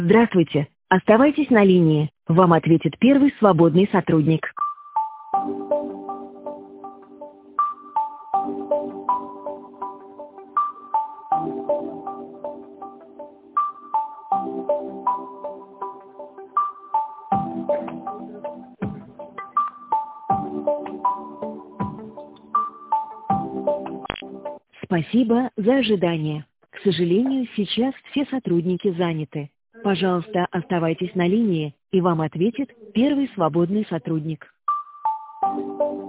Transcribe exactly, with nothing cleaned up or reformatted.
Здравствуйте. Оставайтесь на линии. Вам ответит первый свободный сотрудник. Спасибо за ожидание. К сожалению, сейчас все сотрудники заняты. Пожалуйста, оставайтесь на линии, и вам ответит первый свободный сотрудник.